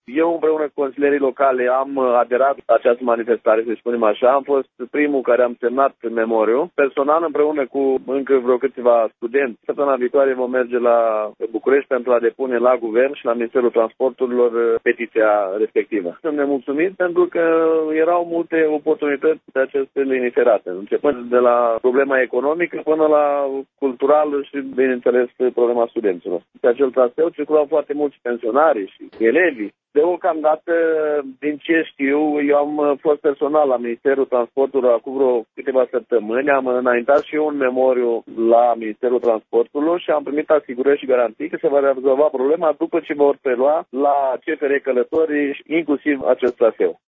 Eu împreună cu consilierii locale am aderat la această manifestare, să spunem așa. Am fost primul care am semnat memoriu. Personal, împreună cu încă vreo câțiva studenți, săptămâna viitoare vom merge la București pentru a depune la guvern și la Ministerul Transporturilor petiția respectivă. Sunt nemulțumit pentru că erau multe oportunități de aceste linii ferate, începând de la problema economică până la culturală și, bineînțeles, problema studenților. Pe acel traseu circulau foarte mulți pensionari și elevi. Deocamdată, din ce știu, eu am fost personal la Ministerul Transporturilor acum vreo câteva săptămâni, am înaintat și eu un memoriu la Ministerul Transporturilor și am primit asigurări și garanții că se va rezolva problema după ce vor prelua la CFR Călătorii inclusiv acest traseu.